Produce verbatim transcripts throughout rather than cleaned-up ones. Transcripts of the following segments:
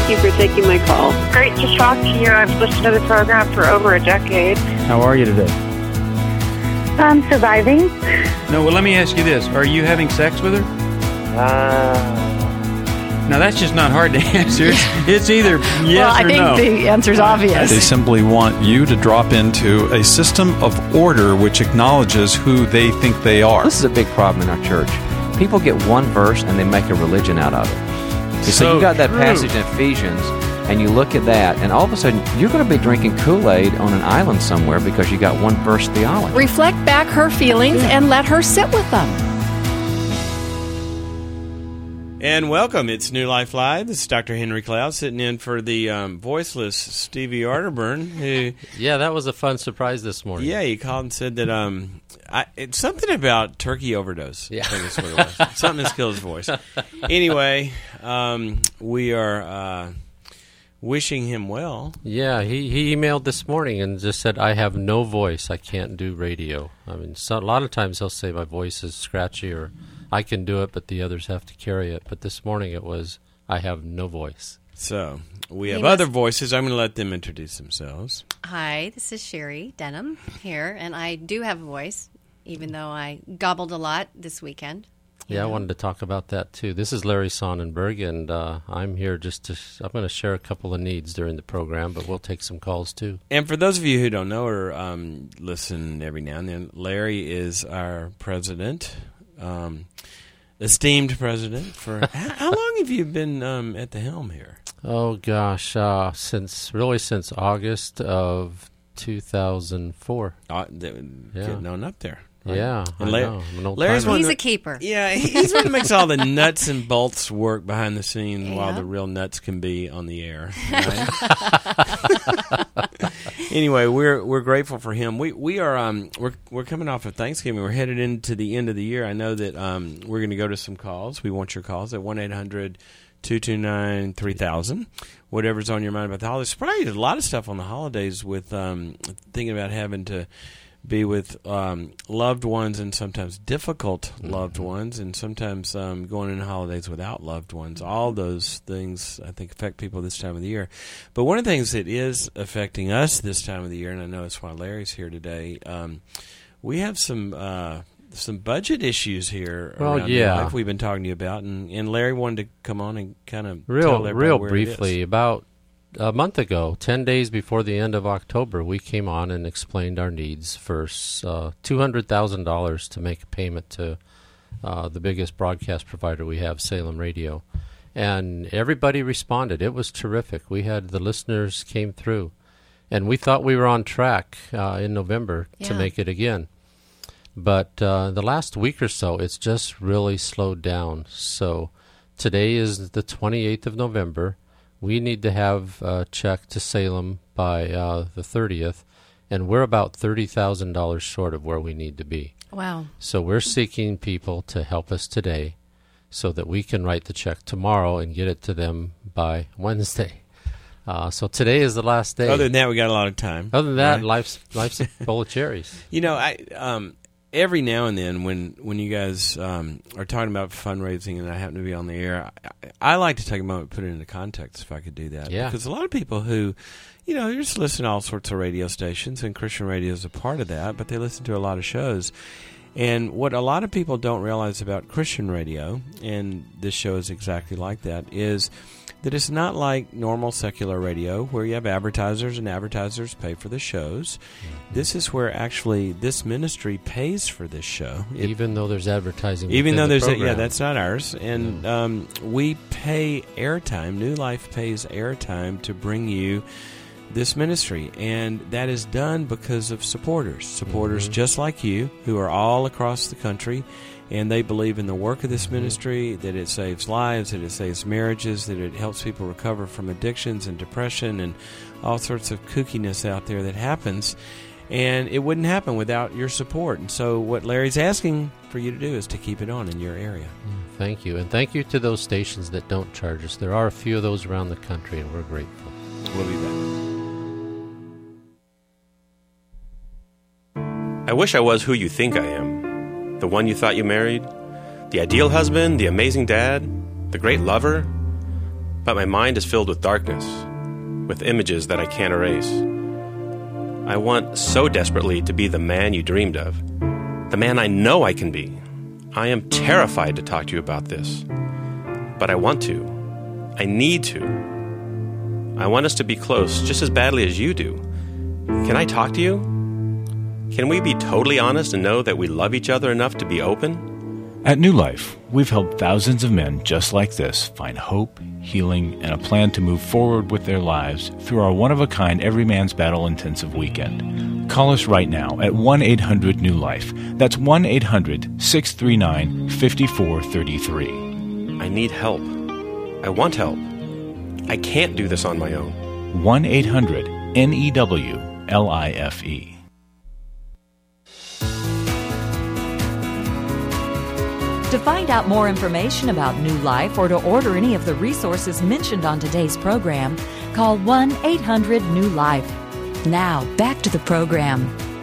Thank you for taking my call. Great to talk to you. I've listened to the program for over a decade. How are you today? I'm surviving. No, well, let me ask you this. Are you having sex with her? Uh, Now, that's just not hard to answer. It's, it's either yes well, I or think no. the answer's obvious. They simply want you to drop into a system of order which acknowledges who they think they are. this is a big problem in our church. People get one verse and they make a religion out of it. So, So you got that true. passage in Ephesians, and you look at that, and all of a sudden you're going to be drinking Kool-Aid on an island somewhere because you got one verse theology. Reflect back her feelings and let her sit with them. And welcome. It's New Life Live. This is Doctor Henry Cloud sitting in for the um, voiceless Stevie Arterburn, who... Yeah, that was a fun surprise this morning. Yeah, he called and said that um, I, it's something about turkey overdose. Yeah. I think that's what it was. Something that's killed his voice. Anyway, um, we are uh, wishing him well. Yeah, he, he emailed this morning and just said, I have no voice. I can't do radio. I mean, so, a lot of times he'll say my voice is scratchy or I can do it, but the others have to carry it. But this morning it was, I have no voice. So we have He other must- voices. I'm going to let them introduce themselves. Hi, this is Sherry Denham here, and I do have a voice, even though I gobbled a lot this weekend. Yeah, I wanted to talk about that too. This is Larry Sonnenberg, and uh, I'm here just to, sh- I'm going to share a couple of needs during the program, but we'll take some calls too. And for those of you who don't know or um, listen every now and then, Larry is our president. Um, esteemed president. For how, how long have you been um, at the helm here? Oh gosh, uh, since really since August of two thousand four. Uh, th- Yeah. Getting on up there. right? Yeah, And I La- know. I'm an old Larry's timer. one He's that- a keeper. Yeah, he's one that makes all the nuts and bolts work behind the scenes while Yeah. the real nuts can be on the air. Right? Anyway, we're we're grateful for him. We we are um we're we're coming off of Thanksgiving. We're headed into the end of the year. I know that um we're going to go to some calls. We want your calls at one eight hundred two two nine three thousand. Whatever's on your mind about the holidays. Probably a lot of stuff on the holidays with um thinking about having to be with um, loved ones and sometimes difficult loved ones, and sometimes um, going into holidays without loved ones. All those things, I think, affect people this time of the year. But one of the things that is affecting us this time of the year, and I know that's why Larry's here today, um, we have some uh, some budget issues here Well, around yeah. Life we've been talking to you about, and, and Larry wanted to come on and kind of tell Real, everybody real where it briefly, is. about a month ago, ten days before the end of October, we came on and explained our needs for uh, two hundred thousand dollars to make a payment to uh, the biggest broadcast provider we have, Salem Radio. And everybody responded. It was terrific. We had the listeners came through. And we thought we were on track uh, in November to Yeah. make it again. But uh, the last week or so, it's just really slowed down. So today is the twenty-eighth of November. We need to have a check to Salem by uh, the thirtieth, and we're about thirty thousand dollars short of where we need to be. Wow. So we're seeking people to help us today so that we can write the check tomorrow and get it to them by Wednesday. Uh, so today is the last day. Other than that, we got a lot of time. Other than that, right? life's, life's a bowl of cherries. You know, I um, every now and then when when you guys um, are talking about fundraising and I happen to be on the air, I, I like to take a moment and put it into context if I could do that. Yeah. Because a lot of people who, you know, they just listen to all sorts of radio stations, and Christian radio is a part of that, but they listen to a lot of shows. And what a lot of people don't realize about Christian radio, and this show is exactly like that, is that it's not like normal secular radio where you have advertisers and advertisers pay for the shows. Mm-hmm. This is where actually this ministry pays for this show. It, even though there's advertising. even within though the there's a, program. yeah, that's not ours. And Mm. um, we pay airtime. New Life pays airtime to bring you this ministry, and that is done because of supporters. Supporters Mhm. just like you who are all across the country, and they believe in the work of this Mhm. ministry, that it saves lives, that it saves marriages, that it helps people recover from addictions and depression and all sorts of kookiness out there that happens. And it wouldn't happen without your support. And so what Larry's asking for you to do is to keep it on in your area. Mm, Thank you. And thank you to those stations that don't charge us. There are a few of those around the country, and we're grateful. We'll be back. I wish I was who you think I am. The one you thought you married. The ideal husband, the amazing dad, the great lover. but my mind is filled with darkness, with images that I can't erase. I want so desperately to be the man you dreamed of, the man I know I can be. I am terrified to talk to you about this, but I want to. I need to. I want us to be close just as badly as you do. Can I talk to you? Can we be totally honest and know that we love each other enough to be open? At New Life, we've helped thousands of men just like this find hope, healing, and a plan to move forward with their lives through our one-of-a-kind Every Man's Battle intensive weekend. Call us right now at one eight hundred new life. That's one eight hundred six three nine five four three three. I need help. I want help. I can't do this on my own. one eight hundred N E W L I F E. To find out more information about New Life or to order any of the resources mentioned on today's program, call one eight hundred new life. Now, back to the program.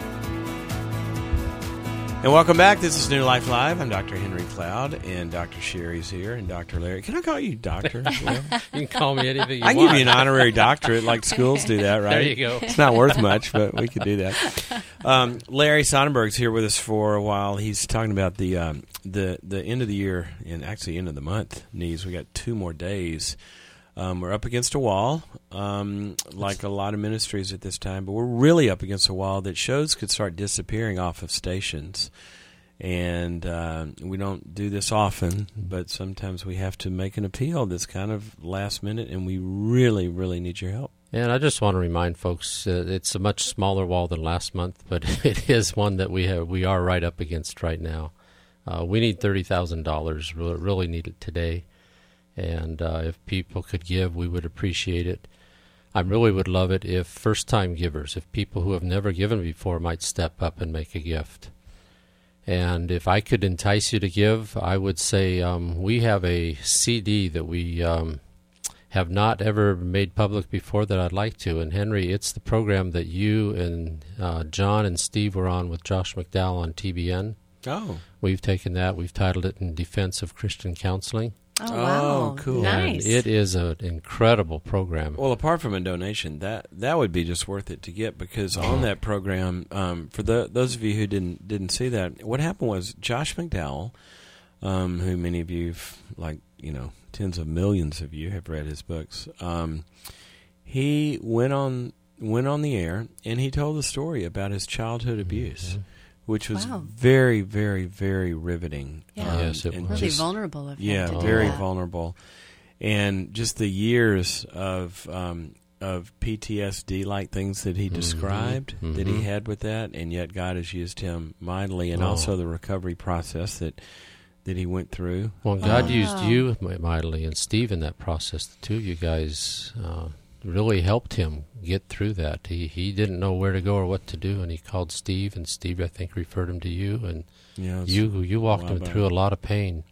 And welcome back. This is New Life Live. I'm Doctor Henry Cloud, and Doctor Sherry's here, and Doctor Larry. Can I call you Doctor? You can call me anything you I want. give you an honorary doctorate, like schools do that, right? There you go. It's not worth much, but we could do that. Um, Larry Sonnenberg's here with us for a while. He's talking about the um, the the end of the year and actually end of the month needs. We got two more days. Um, we're up against a wall, um, like a lot of ministries at this time, but we're really up against a wall that shows could start disappearing off of stations. And uh, we don't do this often, but sometimes we have to make an appeal that's kind of last minute, and we really, really need your help. And I just want to remind folks, uh, it's a much smaller wall than last month, but it is one that we have, we are right up against right now. Uh, we need thirty thousand dollars, really, really need it today. And uh, if people could give, we would appreciate it. I really would love it if first-time givers, if people who have never given before might step up and make a gift. And if I could entice you to give, I would say um, we have a C D that we um, have not ever made public before that I'd like to. And Henry, it's the program that you and uh, John and Steve were on with Josh McDowell on T B N. Oh. We've taken that. We've titled it In Defense of Christian Counseling. Oh, wow. Oh, cool. Nice. And it is an incredible program. Well, apart from a donation, that that would be just worth it to get, because on that program, um, for the, those of you who didn't didn't see that, what happened was Josh McDowell, um, who many of you, like, you know, tens of millions of you have read his books, um, he went on went on the air and he told the story about his childhood abuse. Mm-hmm. Which was wow. very, very, very riveting. Yeah. Um, yes, it and was. Really just, vulnerable of him Yeah, to do very that. vulnerable. And just the years of um, of P T S D-like things that he Mm-hmm. described Mm-hmm. that he had with that, and yet God has used him mightily, and oh. also the recovery process that that he went through. Well, God Wow. used you mightily and Steve in that process. The two of you guys uh, really helped him get through that. He he didn't know where to go or what to do, and he called Steve, and Steve, I think, referred him to you, and Yeah, you you walked him back. through a lot of pain.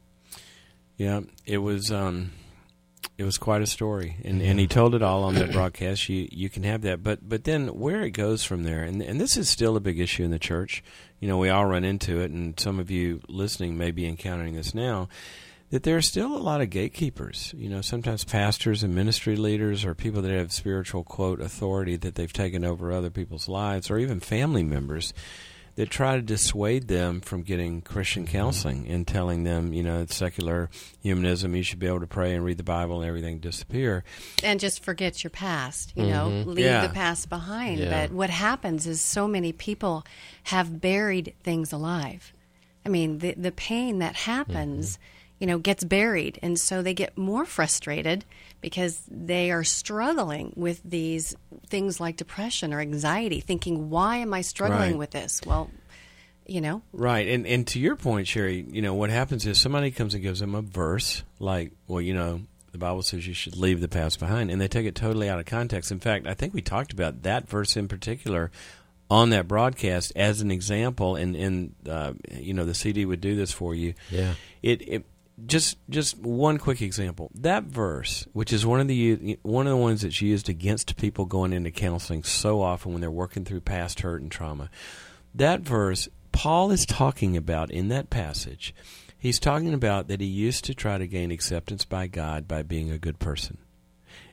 Yeah, it was um, it was quite a story, and and he told it all on that broadcast. You you can have that, but but then where it goes from there, and and this is still a big issue in the church. You know, we all run into it, and some of you listening may be encountering this now. That there are still a lot of gatekeepers. You know, sometimes pastors and ministry leaders or people that have spiritual, quote, authority that they've taken over other people's lives, or even family members that try to dissuade them from getting Christian counseling and telling them, you know, it's secular humanism, you should be able to pray and read the Bible and everything disappear. And just forget your past, you Mhm. know, leave Yeah. the past behind. Yeah. But what happens is so many people have buried things alive. I mean, the the pain that happens, you know, gets buried. And so they get more frustrated because they are struggling with these things like depression or anxiety, thinking, why am I struggling Right. with this? Well, you know. Right. And and to your point, Sherry, you know, what happens is somebody comes and gives them a verse like, well, you know, the Bible says you should leave the past behind, and they take it totally out of context. In fact, I think we talked about that verse in particular on that broadcast as an example, and, and uh, you know, the C D would do this for you. Yeah. It, it just just one quick example. That verse, which is one of the one of the ones that's used against people going into counseling so often when they're working through past hurt and trauma. That verse, Paul is talking about in that passage. He's talking about that he used to try to gain acceptance by God by being a good person.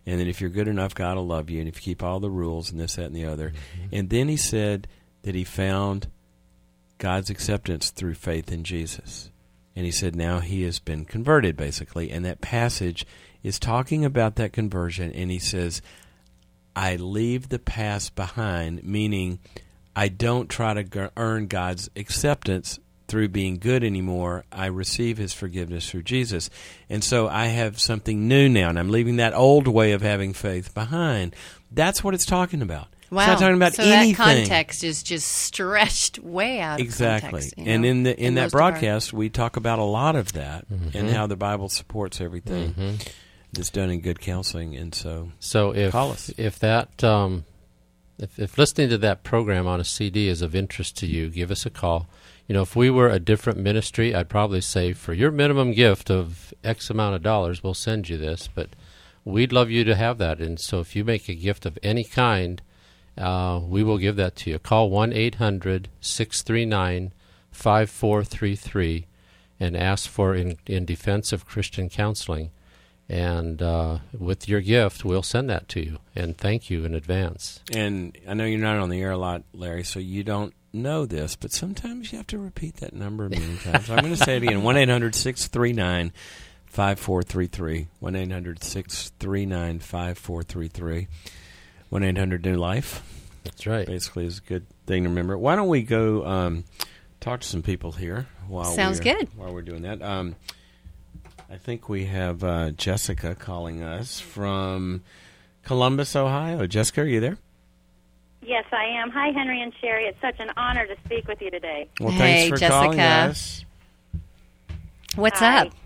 and that if you're good enough, God will love you, and if you keep all the rules and this, that, and the other. Mm-hmm. And then he said that he found God's acceptance through faith in Jesus. And he said now he has been converted, basically. And that passage is talking about that conversion. And he says, I leave the past behind, meaning I don't try to g- earn God's acceptance through being good anymore. I receive his forgiveness through Jesus. And so I have something new now, and I'm leaving that old way of having faith behind. That's what it's talking about. Wow. It's not talking about so anything. that context is just stretched way out exactly. of context. Exactly. And in the in, in that broadcast, our... we talk about a lot of that mm-hmm. and how the Bible supports everything mm-hmm. that's done in good counseling. And so, so if call us. if that um, if, if listening to that program on a C D is of interest to you, give us a call. You know, if we were a different ministry, I'd probably say for your minimum gift of X amount of dollars, we'll send you this. But we'd love you to have that. And so if you make a gift of any kind, Uh, we will give that to you. Call one eight hundred six three nine five four three three and ask for in, in Defense of Christian Counseling. And uh, with your gift, we'll send that to you. And thank you in advance. And I know you're not on the air a lot, Larry, so you don't know this, but sometimes you have to repeat that number many times. So I'm going to say it again, one eight hundred six three nine five four three three, one eight hundred six three nine five four three three. one eight hundred new life. That's right. Basically is a good thing to remember. Why don't we go um, talk to some people here while Sounds we're, good. while we're doing that. Um, I think we have uh, Jessica calling us from Columbus, Ohio. Jessica, are you there? Yes, I am. Hi, Henry and Sherry. It's such an honor to speak with you today. Well, hey, thanks for Jessica. calling us. What's Hi. up?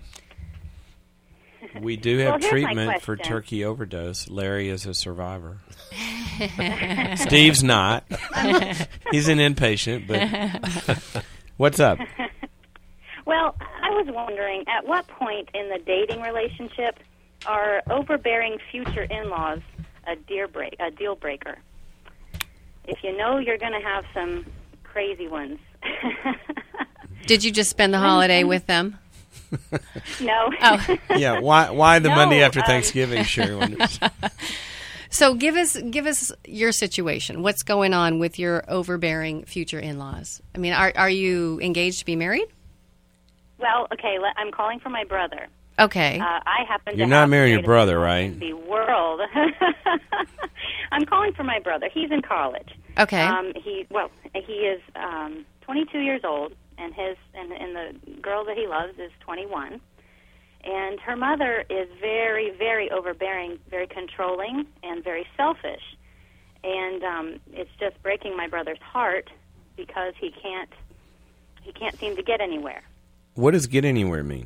We do have well, here's my treatment for question. turkey overdose. Larry is a survivor. Steve's not. He's an inpatient, but what's up? Well, I was wondering, at what point in the dating relationship are overbearing future in-laws a deal break, a deal breaker? If you know you're going to have some crazy ones. Did you just spend the holiday with them? No. Oh. Yeah, why why the No, Monday after um, Thanksgiving, Sherry wonders. So give us give us your situation. What's going on with your overbearing future in-laws? I mean, are are you engaged to be married? Well, okay, let, I'm calling for my brother. Okay. Uh, I happen You're to not have marrying the your brother, greatest right? in the world. I'm calling for my brother. He's in college. Okay. Um, he well, he is um, twenty-two years old, and his and, and the girl that he loves is twenty-one. And her mother is very, very overbearing, very controlling, and very selfish. And um, it's just breaking my brother's heart because he can't he can't seem to get anywhere. What does get anywhere mean?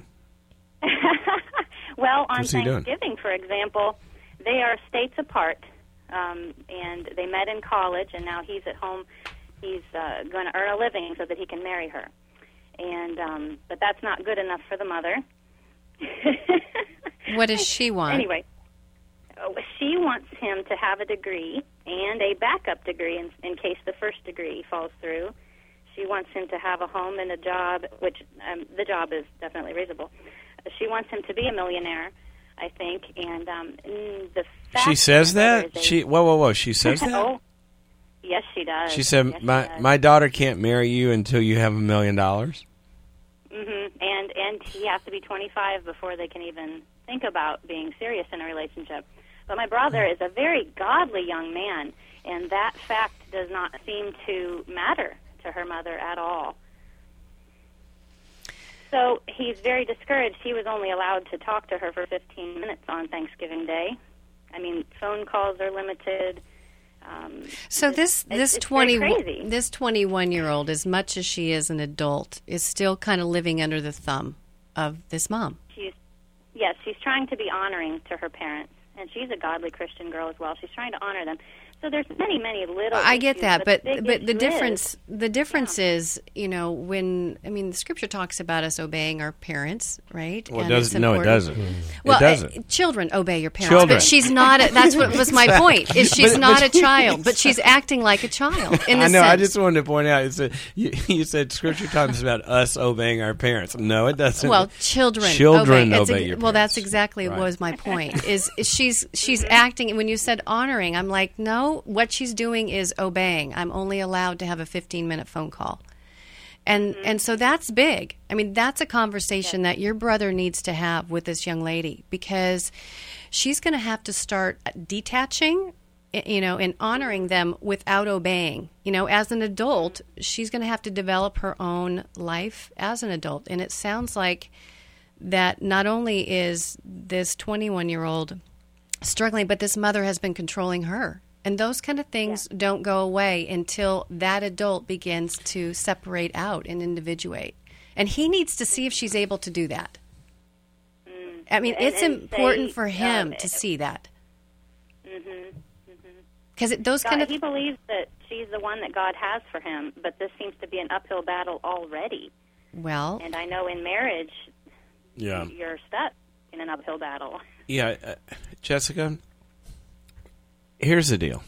Well, on What's he doing? Thanksgiving, for example, they are states apart, um, and they met in college, and now he's at home. He's uh, going to earn a living so that he can marry her. And um, but that's not good enough for the mother. What does she want? Anyway, oh, she wants him to have a degree and a backup degree in, in case the first degree falls through. She wants him to have a home and a job, which um, the job is definitely reasonable. She wants him to be a millionaire, I think, and um, the fact She says that? a, She whoa whoa whoa. She says that? Oh, yes, she does. She said yes, my she does. my daughter can't marry you until you have a million dollars. Mhm. And and he has to be twenty-five before they can even think about being serious in a relationship. But my brother is a very godly young man, and that fact does not seem to matter to her mother at all. So he's very discouraged. He was only allowed to talk to her for fifteen minutes on Thanksgiving Day. I mean, phone calls are limited. Um, So this it's- this it's twenty very crazy. this twenty-one year old, as much as she is an adult, is still kind of living under the thumb of this mom. She's yes, she's trying to be honoring to her parents, and she's a godly Christian girl as well. She's trying to honor them. So there's many, many little. I get issues, that, but the big but the issue difference is, the difference is, you know, when I mean the scripture talks about us obeying our parents, right? Well, it And doesn't. it's No, it important. doesn't. It Well, doesn't. Uh, children obey your parents, Children. but she's not. A, that's what was my point. Is she's But- not but- a child, but she's acting like a child. In the I know. I sense. just wanted to point out. It's a, you, you said Scripture talks about us obeying our parents. No, it doesn't. Well, children, Children obey, It's obey ex- your Well, that's parents. exactly Right. what was my point. Is, is she's she's acting. When you said honoring, I'm like, no. What she's doing is obeying. I'm only allowed to have a fifteen minute phone call, and and so that's big. I mean, that's a conversation that your brother needs to have with this young lady, because she's going to have to start detaching, you know, and honoring them without obeying. You know, as an adult, she's going to have to develop her own life as an adult. And it sounds like that not only is this twenty-one-year-old struggling, but this mother has been controlling her. And those kind of things yeah. don't go away until that adult begins to separate out and individuate. And he needs to see if she's able to do that. Mm. I mean, and, it's and important say, for him um, to see that. Mm-hmm. Because those God, kind of he believes that she's the one that God has for him, but this seems to be an uphill battle already. Well, and I know in marriage, yeah. you're stuck in an uphill battle. Yeah, uh, Jessica, here's the deal.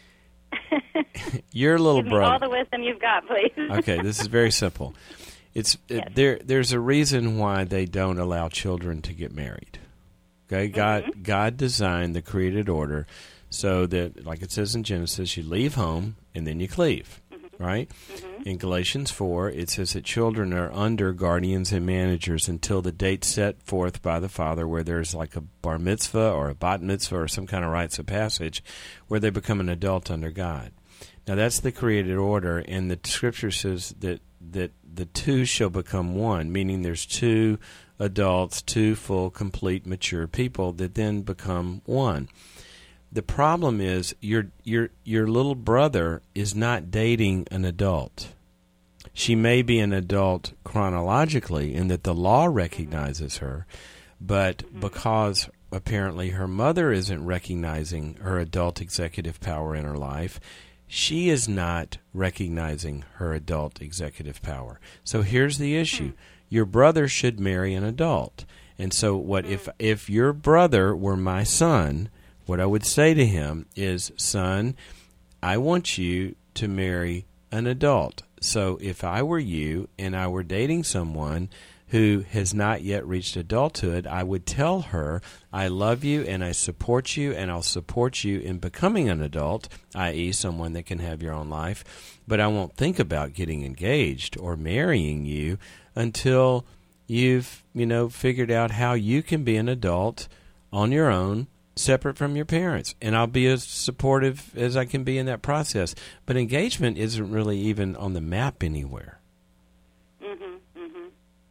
Your little Give me brother. all the wisdom you've got, please. Okay, this is very simple. It's Yes. it, there. There's a reason why they don't allow children to get married. Okay, God Mm-hmm. God designed the created order so that, like it says in Genesis, you leave home and then you cleave. Mm-hmm. Right? In Galatians four, it says that children are under guardians and managers until the date set forth by the father, where there's like a bar mitzvah or a bat mitzvah or some kind of rites of passage where they become an adult under God. Now, that's the created order, and the Scripture says that, that the two shall become one, meaning there's two adults, two full, complete, mature people that then become one. The problem is your your your little brother is not dating an adult. She may be an adult chronologically in that the law recognizes her, but because apparently her mother isn't recognizing her adult executive power in her life, she is not recognizing her adult executive power. So here's the issue. Your brother should marry an adult. And so what if if your brother were my son, what I would say to him is, son, I want you to marry an adult. So if I were you and I were dating someone who has not yet reached adulthood, I would tell her, I love you and I support you and I'll support you in becoming an adult, that is someone that can have your own life, but I won't think about getting engaged or marrying you until you've, you know, figured out how you can be an adult on your own, separate from your parents, and I'll be as supportive as I can be in that process. But engagement isn't really even on the map anywhere. Mm-hmm, mm-hmm.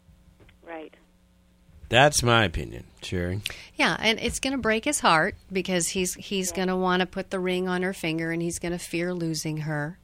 Right. That's my opinion, Sherry. yeah, and it's going to break his heart because he's he's going to want to put the ring on her finger, and he's going to fear losing her.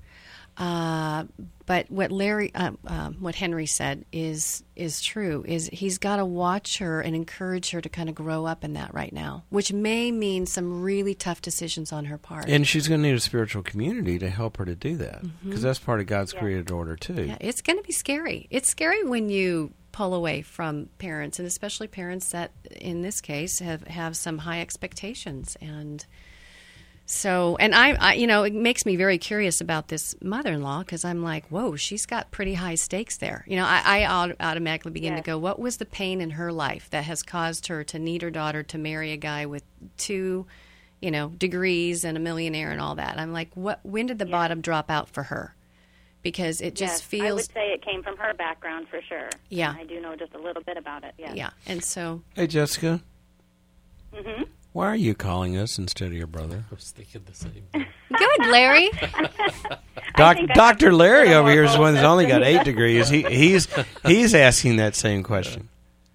Uh, but what Larry, uh, uh, what Henry said is is true. Is he's got to watch her and encourage her to kind of grow up in that right now, which may mean some really tough decisions on her part. And she's going to need a spiritual community to help her to do that, because Mhm. that's part of God's Yeah. created order too. Yeah, it's going to be scary. It's scary when you pull away from parents, and especially parents that, in this case, have, have some high expectations. And so, and I, I, you know, it makes me very curious about this mother-in-law, because I'm like, whoa, she's got pretty high stakes there. You know, I, I auto- automatically begin Yes. to go, what was the pain in her life that has caused her to need her daughter to marry a guy with two, you know, degrees and a millionaire and all that? I'm like, what? When did the Yeah. bottom drop out for her? Because it just yes, I feels, would say it came from her background for sure. Yeah. I do know just a little bit about it. Yeah. yeah. And so, Hey, Jessica, Mm-hmm. why are you calling us instead of your brother? I was thinking the same thing. good, Larry. Doc, think I Doctor have a Larry little over here is the more one that's only got focus. eight degrees. He, he's he's asking that same question.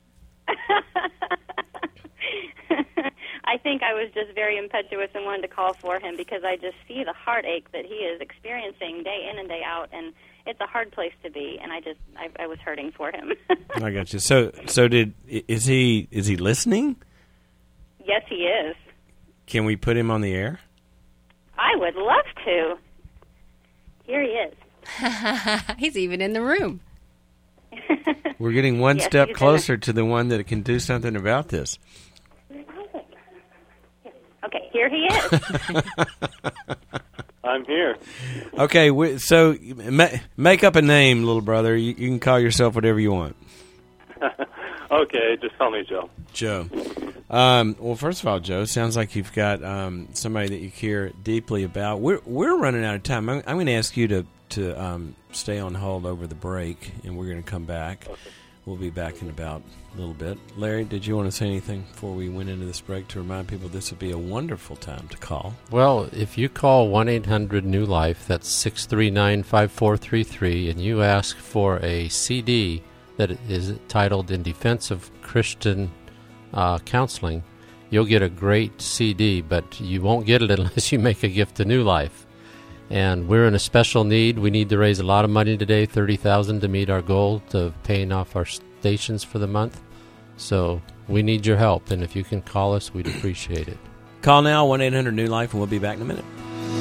I think I was just very impetuous and wanted to call for him because I just see the heartache that he is experiencing day in and day out, and it's a hard place to be. And I just, I, I was hurting for him. I got you. So, so did is he is he listening? Yes, he is. Can we put him on the air? I would love to. Here he is. He's even in the room. We're getting one Yes, step he's in closer to the one that can do something about this. Okay, here he is. I'm here. Okay, we, so ma- make up a name, little brother. You, you can call yourself whatever you want. Okay, just call me Joe. Joe. Um, well, first of all, Joe, sounds like you've got um, somebody that you care deeply about. We're we're running out of time. I'm, I'm going to ask you to to um, stay on hold over the break, and we're going to come back. Okay. We'll be back in about a little bit. Larry, did you want to say anything before we went into this break to remind people this would be a wonderful time to call? Well, if you call one eight hundred new life, that's six three nine, five four three three, and you ask for a C D that is titled In Defense of Christian uh, Counseling, you'll get a great C D, but you won't get it unless you make a gift to New Life. And we're in a special need. We need to raise a lot of money today, thirty thousand dollars, to meet our goal of paying off our stations for the month. So we need your help, and if you can call us, we'd appreciate it. Call now, one eight hundred new life, and we'll be back in a minute.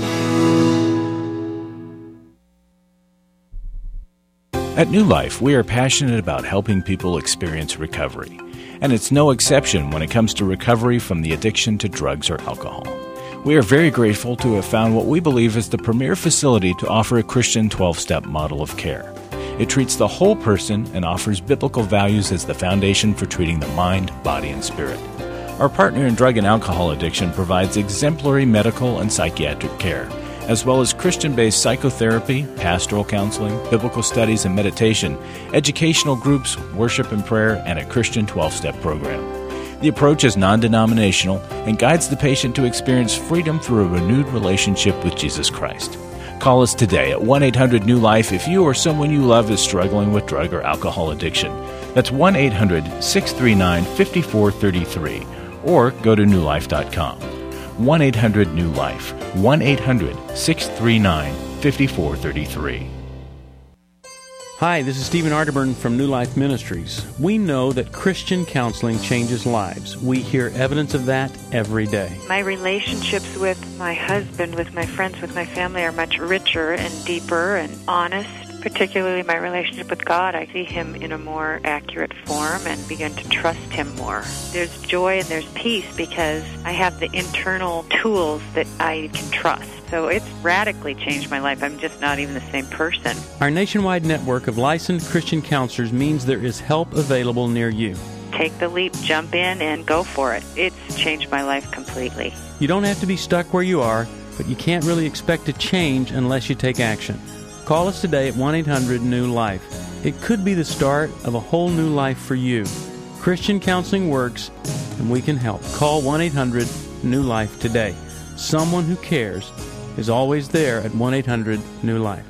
At New Life, we are passionate about helping people experience recovery. And it's no exception when it comes to recovery from the addiction to drugs or alcohol. We are very grateful to have found what we believe is the premier facility to offer a Christian twelve-step model of care. It treats the whole person and offers biblical values as the foundation for treating the mind, body, and spirit. Our partner in drug and alcohol addiction provides exemplary medical and psychiatric care, as well as Christian-based psychotherapy, pastoral counseling, biblical studies and meditation, educational groups, worship and prayer, and a Christian twelve-step program. The approach is non-denominational and guides the patient to experience freedom through a renewed relationship with Jesus Christ. Call us today at one eight hundred new life if you or someone you love is struggling with drug or alcohol addiction. That's one eight hundred, six three nine, five four three three, or go to new life dot com. one eight hundred new life, one eight hundred, six three nine, five four three three. Hi, this is Stephen Arterburn from New Life Ministries. We know that Christian counseling changes lives. We hear evidence of that every day. My relationships with my husband, with my friends, with my family are much richer and deeper and honest. Particularly my relationship with God, I see Him in a more accurate form and begin to trust Him more. There's joy and there's peace because I have the internal tools that I can trust. So it's radically changed my life. I'm just not even the same person. Our nationwide network of licensed Christian counselors means there is help available near you. Take the leap, jump in, and go for it. It's changed my life completely. You don't have to be stuck where you are, but you can't really expect to change unless you take action. Call us today at one eight hundred new life. It could be the start of a whole new life for you. Christian counseling works, and we can help. Call one eight hundred new life today. Someone who cares is always there at one eight hundred new life.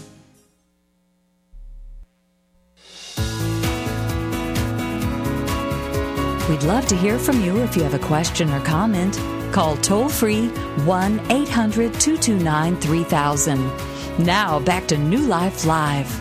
We'd love to hear from you if you have a question or comment. Call toll-free one eight hundred two two nine three thousand. Now, back to New Life Live.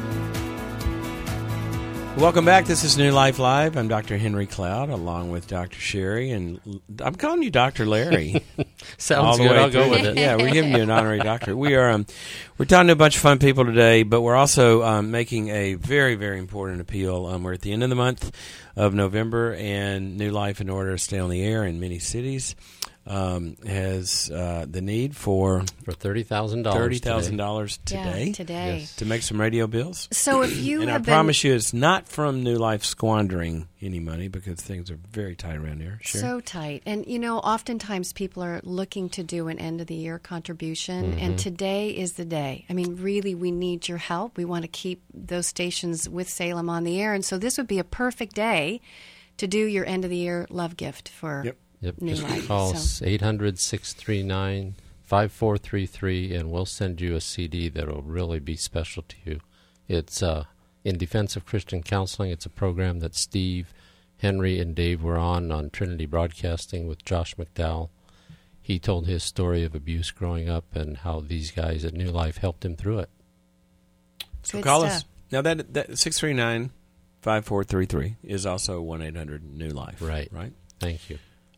Welcome back. This is New Life Live. I'm Doctor Henry Cloud, along with Doctor Sherry, and I'm calling you Doctor Larry. Sounds good. I'll through. go with it. Yeah, we're giving you an honorary doctor. We are. Um, we're talking to a bunch of fun people today, but we're also um, making a very, very important appeal. Um, we're at the end of the month of November, and New Life, in order to stay on the air in many cities, um, has uh, the need for for thirty thousand dollars. Thirty thousand dollars today. Yeah, today. Yes. To make some radio bills. So if you and have I been, promise you, it's not from New Life squandering any money because things are very tight around here. Sure. So tight. And, you know, oftentimes people are looking to do an end-of-the-year contribution, Mm-hmm. and today is the day. I mean, really, we need your help. We want to keep those stations with Salem on the air, and so this would be a perfect day to do your end-of-the-year love gift for Yep. Yep. New Just Life. call So- us eight hundred, six three nine, five four three three, and we'll send you a C D that will really be special to you. It's uh, In Defense of Christian Counseling. It's a program that Steve, Henry, and Dave were on on Trinity Broadcasting with Josh McDowell. He told his story of abuse growing up and how these guys at New Life helped him through it. So Good call stuff. us. Now, that, that six three nine, five four three three is also one eight hundred new life. Right. Right? Thank you.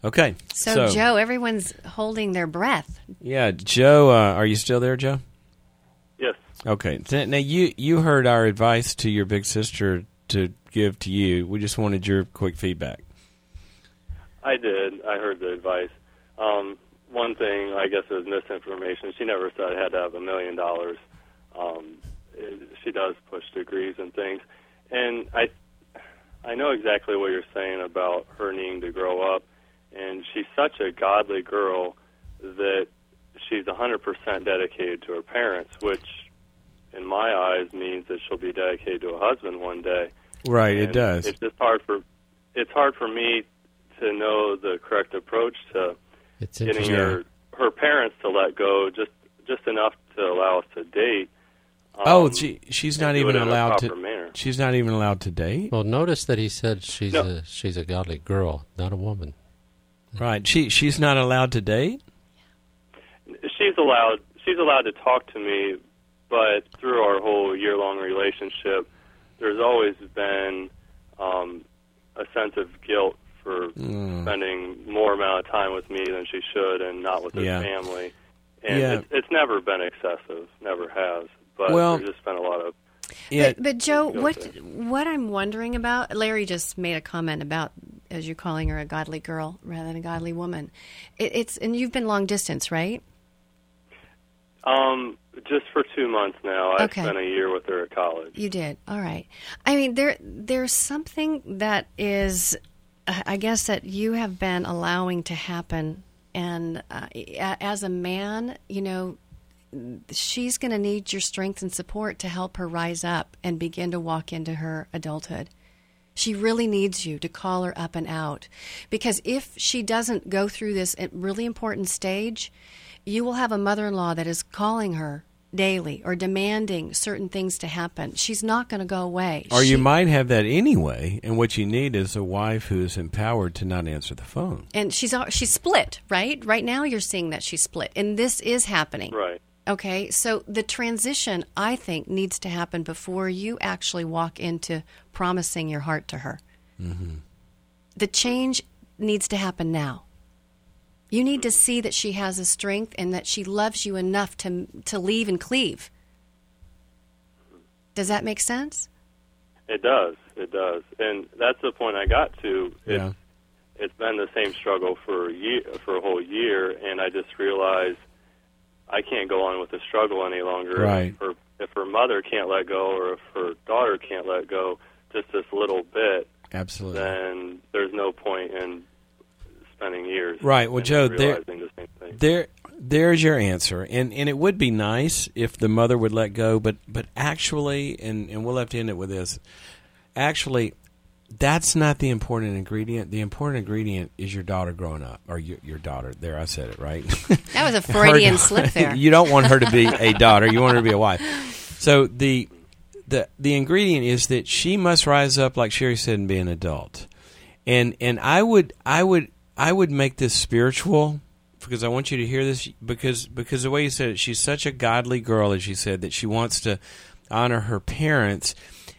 Okay. So, Joe, everyone's holding their breath. Yeah, Joe, uh, are you still there, Joe? Yes. Okay. So, now, you, you heard our advice to your big sister to give to you. We just wanted your quick feedback. I did. I heard the advice. Um, one thing, I guess, is misinformation. She never said I had to have a million dollars. Um, it, she does push degrees and things. And I I know exactly what you're saying about her needing to grow up. And she's such a godly girl that she's one hundred percent dedicated to her parents, which in my eyes means that she'll be dedicated to a husband one day. Right, And it does. It's just hard for it's hard for me to know the correct approach to It's getting interesting. her her parents to let go just just enough to allow us to date. Um, oh, she she's not and do even it in a allowed proper to. manner. She's not even allowed to date. Well, notice that he said she's No. a she's a godly girl, not a woman. Right. She she's not allowed to date. She's allowed she's allowed to talk to me, but through our whole year long relationship, there's always been um, a sense of guilt for Mm. spending more amount of time with me than she should, and not with her Yeah. family. And Yeah. it's, it's never been excessive, never has. But Well- there's just been a lot of But, but Joe, Go what ahead. what I'm wondering about, Larry just made a comment about, as you're calling her, a godly girl rather than a godly woman. It, it's and you've been long distance, right? um, just for two months now. I Okay. spent a year with her at college. You did. All right. I mean, there there's something that is, uh, I guess, that you have been allowing to happen, and uh, a- as a man, you know, she's going to need your strength and support to help her rise up and begin to walk into her adulthood. She really needs you to call her up and out, because if she doesn't go through this really important stage, you will have a mother-in-law that is calling her daily or demanding certain things to happen. She's not going to go away. Or She- you might have that anyway, and what you need is a wife who is empowered to not answer the phone. and she's al- she's split, right? Right now you're seeing that she's split, and this is happening. Right. Okay, so the transition, I think, needs to happen before you actually walk into promising your heart to her. Mm-hmm. The change needs to happen now. You need to see that she has a strength and that she loves you enough to to leave and cleave. Does that make sense? It does. It does. And that's the point I got to. It's, Yeah. it's been the same struggle for a year, for a whole year, and I just realized I can't go on with the struggle any longer. Right. If her, if her mother can't let go, or if her daughter can't let go, just this little bit, Absolutely. then there's no point in spending years. Right. Well, and Joe, there, realizing the same thing. there, there's your answer, and and it would be nice if the mother would let go, but but actually, and and we'll have to end it with this. Actually, that's not the important ingredient. The important ingredient is your daughter growing up, or your your daughter. There, I said it right. That was a Freudian Her- slip there. You don't want her to be a daughter. You want her to be a wife. So the the the ingredient is that she must rise up, like Sherry said, and be an adult. And and I would I would I would make this spiritual, because I want you to hear this, because because the way you said it, she's such a godly girl, as she said, that she wants to honor her parents.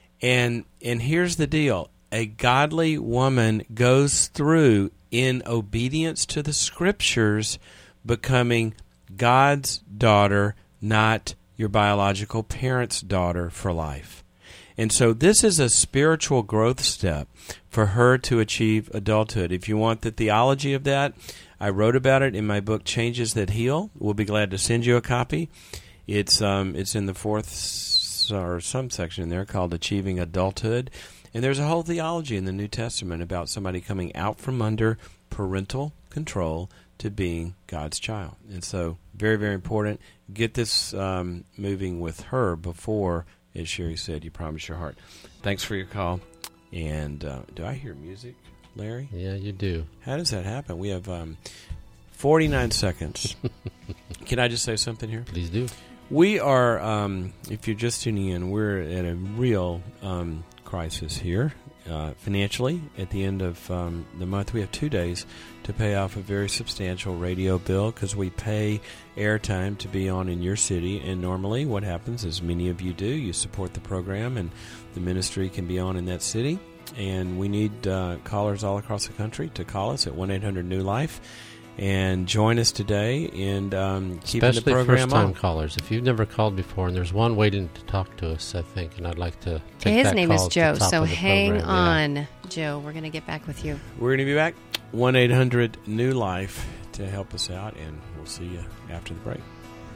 And and here's the deal. A godly woman goes through, in obedience to the Scriptures, becoming God's daughter, not your biological parents' daughter for life. And so this is a spiritual growth step for her to achieve adulthood. If you want the theology of that, I wrote about it in my book, Changes That Heal. We'll be glad to send you a copy. It's um, it's in the fourth s- or some section in there called Achieving Adulthood. And there's a whole theology in the New Testament about somebody coming out from under parental control to being God's child. And so very, very important. Get this um, moving with her before, as Sherry said, you promise your heart. Thanks for your call. And uh, do I hear music, Larry? Yeah, you do. How does that happen? We have um, forty-nine seconds. Can I just say something here? Please do. We are, um, if you're just tuning in, we're at a real um, crisis here uh, financially. At the end of um, the month, we have two days to pay off a very substantial radio bill because we pay airtime to be on in your city. And normally what happens is many of you do. You support the program and the ministry can be on in that city. and we need uh, callers all across the country to call us at one eight hundred new life and join us today in um, keeping Especially the program first-time on. callers. If you've never called before, and there's one waiting to talk to us, I think, and I'd like to take His that name call is at the Joe, top so of the hang program. on, Yeah. Joe. We're going to get back with you. We're going to be back, one eight hundred new life, to help us out, and we'll see you after the break.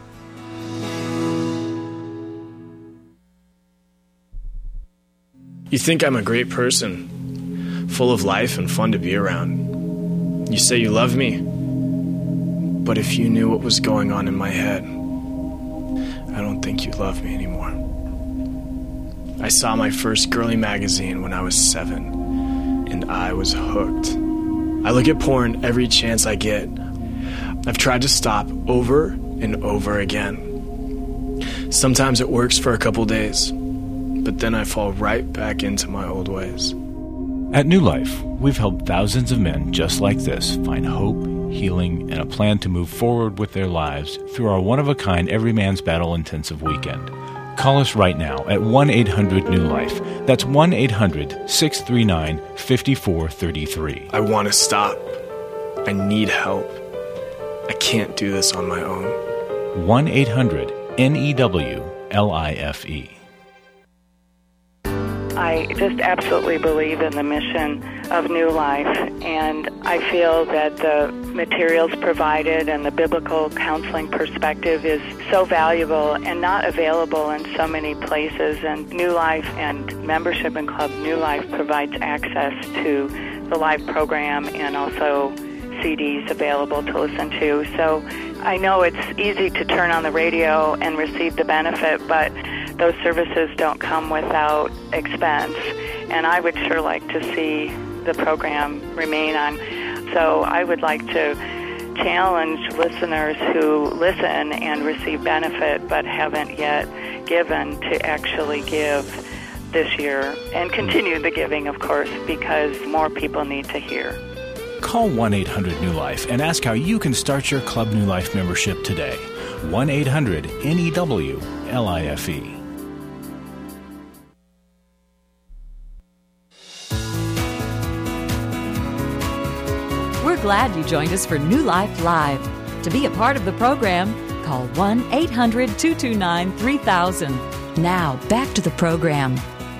You think I'm a great person, full of life and fun to be around. You say you love me, but if you knew what was going on in my head, I don't think you'd love me anymore. I saw my first girly magazine when I was seven, and I was hooked. I look at porn every chance I get. I've tried to stop over and over again. Sometimes it works for a couple days, but then I fall right back into my old ways. At New Life, we've helped thousands of men just like this find hope, healing, and a plan to move forward with their lives through our one-of-a-kind Every Man's Battle intensive weekend. Call us right now at one eight hundred new life. That's one eight hundred six three nine five four three three. I want to stop. I need help. I can't do this on my own. one eight hundred N E W L I F E. I just absolutely believe in the mission of New Life, and I feel that the materials provided and the biblical counseling perspective is so valuable and not available in so many places. And New Life and membership in Club New Life provides access to the live program and also C Ds available to listen to. So I know it's easy to turn on the radio and receive the benefit, but those services don't come without expense, and I would sure like to see the program remain on. So I would like to challenge listeners who listen and receive benefit but haven't yet given to actually give this year and continue the giving, of course, because more people need to hear. Call one eight hundred new life and ask how you can start your Club New Life membership today. one eight hundred N E W L I F E. We're glad you joined us for New Life Live. To be a part of the program, call one eight hundred two two nine three thousand. Now, back to the program.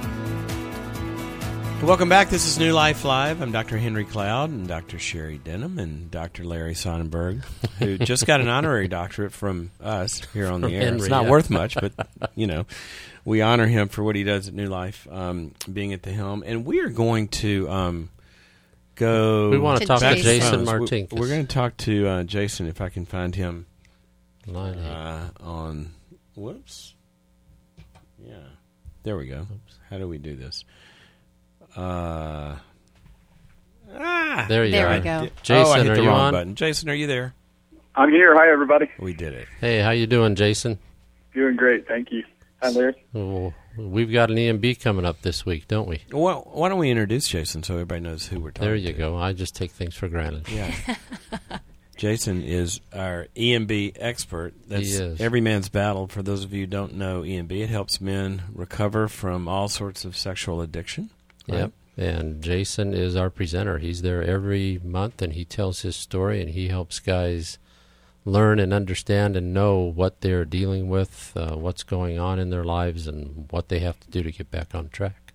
Welcome back. This is New Life Live. I'm Doctor Henry Cloud and Doctor Sherry Denham and Doctor Larry Sonnenberg, who just got an honorary doctorate from us here on From the air. Henry, it's not yeah. worth much, but, you know, we honor him for what he does at New Life, um, being at the helm. And we are going to um, go... We want to talk to back Jason phones. We- Martinkus. We're going to talk to uh, Jason, if I can find him Line eight. uh, on... Whoops. Yeah. There we go. How do we do this? Uh, ah, There you There are. we go. Jason, oh, I hit are the you wrong on? button. Jason, are you there? I'm here. Hi, everybody. We did it. Hey, how you doing, Jason? Doing great. Thank you. Hi, Larry. Oh, we've got an E M B coming up this week, don't we? Well, why don't we introduce Jason so everybody knows who we're talking There to? you go. I just take things for granted. Yeah. Jason is our E M B expert. That's He is. Every Man's Battle. For those of you who don't know E M B, it helps men recover from all sorts of sexual addiction. Right? Yep. And Jason is our presenter. He's there every month, and he tells his story, and he helps guys learn and understand and know what they're dealing with, uh, what's going on in their lives, and what they have to do to get back on track.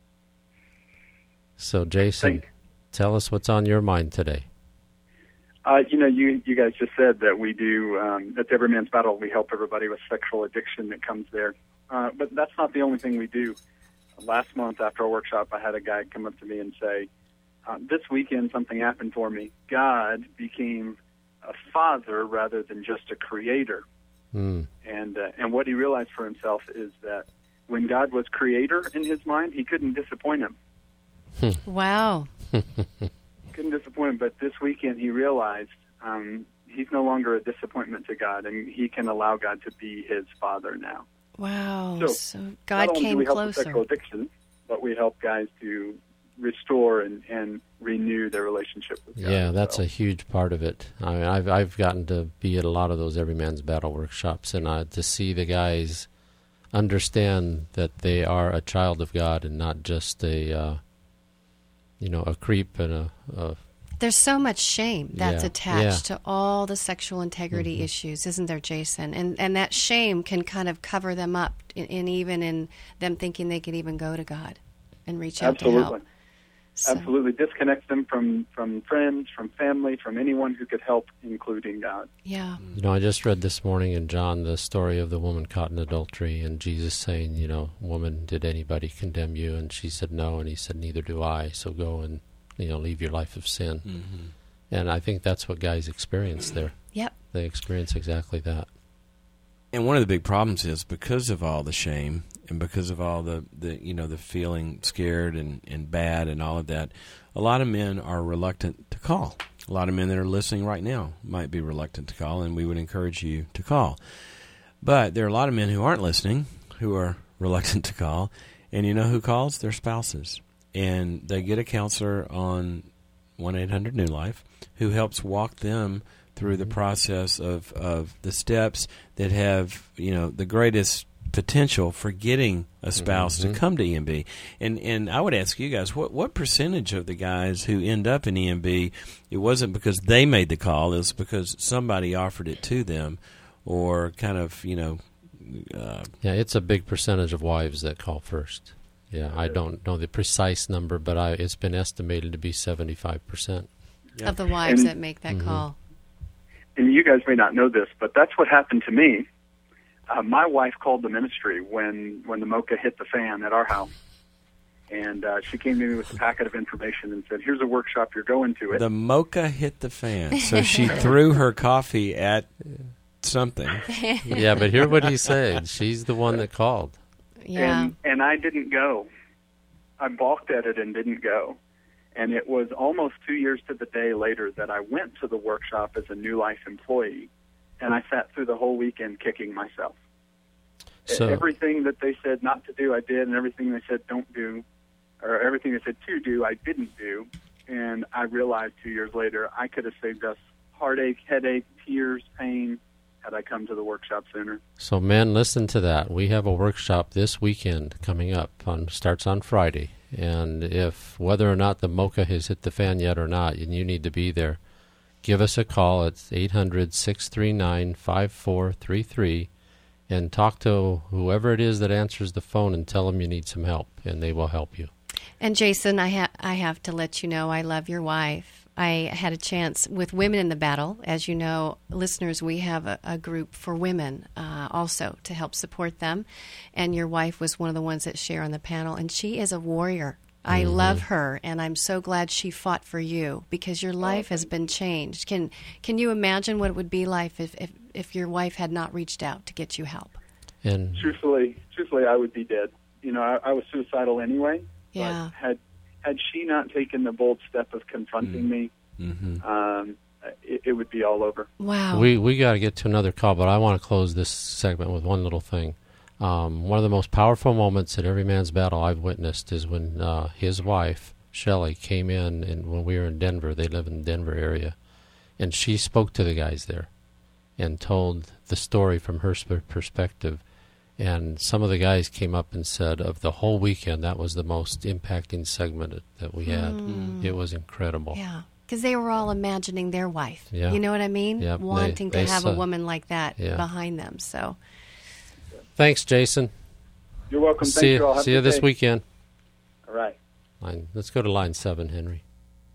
So, Jason, Thank- tell us what's on your mind today. Uh, you know, you you guys just said that we do, um, that's Every Man's Battle. We help everybody with sexual addiction that comes there. Uh, but that's not the only thing we do. Last month after our workshop, I had a guy come up to me and say, uh, this weekend something happened for me. God became a father rather than just a creator. Mm. And uh, and what he realized for himself is that when God was creator in his mind, he couldn't disappoint him. Wow. Couldn't disappoint him. But this weekend he realized um, he's no longer a disappointment to God, and he can allow God to be his father now. Wow. So, So, Not God only do came we help with closer. sexual addiction, but we help guys to restore and, and renew their relationship with God. Yeah, that's a huge part of it. I mean, I've I've gotten to be at a lot of those Every Man's Battle workshops, and uh, to see the guys understand that they are a child of God and not just a uh, you know, a creep and a, a There's so much shame that's Yeah, attached yeah. to all the sexual integrity Mhm. issues, isn't there, Jason? And and that shame can kind of cover them up, in, in even in them thinking they could even go to God and reach out Absolutely. to help. So- Absolutely. Disconnect them from, from friends, from family, from anyone who could help, including God. Yeah. You know, I just read this morning in John the story of the woman caught in adultery, and Jesus saying, you know, woman, did anybody condemn you? And she said no, and he said, neither do I. So go and, you know, leave your life of sin. Mhm. And I think that's what guys experience there. Yep. They experience exactly that. And one of the big problems is because of all the shame and because of all the, the you know, the feeling scared and, and bad and all of that, a lot of men are reluctant to call. A lot of men that are listening right now might be reluctant to call, and we would encourage you to call. But there are a lot of men who aren't listening who are reluctant to call, and you know who calls? Their spouses. And they get a counselor on one eight hundred New Life who helps walk them through the process of, of the steps that have, you know, the greatest potential for getting a spouse Mhm. to come to E M B. And and I would ask you guys, what what percentage of the guys who end up in E M B, it wasn't because they made the call, it was because somebody offered it to them, or kind of, you know... Uh, Yeah, it's a big percentage of wives that call first. Yeah, I don't know the precise number, but I, it's been estimated to be seventy-five percent. Of the wives And- that make that Mhm. call. And you guys may not know this, but that's what happened to me. Uh, my wife called the ministry when, when the mocha hit the fan at our house. And uh, she came to me with a packet of information and said, here's a workshop, you're going to it. The mocha hit the fan. So she threw her coffee at something. Yeah, but hear what he said. She's the one that called. Yeah. And, and I didn't go. I balked at it and didn't go. And it was almost two years to the day later that I went to the workshop as a New Life employee, and I sat through the whole weekend kicking myself. So- Everything that they said not to do, I did, and everything they said don't do, or everything they said to do, I didn't do. And I realized two years later I could have saved us heartache, headache, tears, pain, had I come to the workshop sooner. So, men, listen to that. We have a workshop this weekend coming up. On starts on Friday. And if whether or not the mocha has hit the fan yet or not, and you need to be there, give us a call at eight hundred, six three nine, five four three three and talk to whoever it is that answers the phone and tell them you need some help, and they will help you. And Jason, I, ha- I have to let you know I love your wife. I had a chance with Women in the Battle. As you know, listeners, we have a, a group for women uh, also to help support them. And your wife was one of the ones that share on the panel. And she is a warrior. I Mhm. love her, and I'm so glad she fought for you because your life has been changed. Can Can you imagine what it would be like if, if, if your wife had not reached out to get you help? And Truthfully, truthfully, I would be dead. You know, I, I was suicidal anyway. Yeah. But had had she not taken the bold step of confronting me, Mm-hmm. um, it, it would be all over. Wow. We we got to get to another call, but I want to close this segment with one little thing. Um, one of the most powerful moments in every man's battle I've witnessed is when uh, his wife, Shelley, came in, and when we were in Denver, they live in the Denver area, and she spoke to the guys there and told the story from her sp- perspective. And some of the guys came up and said, of the whole weekend, that was the most impacting segment that we had. Mm. It was incredible. Yeah, because they were all imagining their wife. Yeah. You know what I mean? Yep, they- Wanting they to have saw- a woman like that Yeah. behind them. So Thanks, Jason. You're welcome. See Thank you, you all. Have see a you good this day. weekend. All right. Line, let's go to line seven, Henry.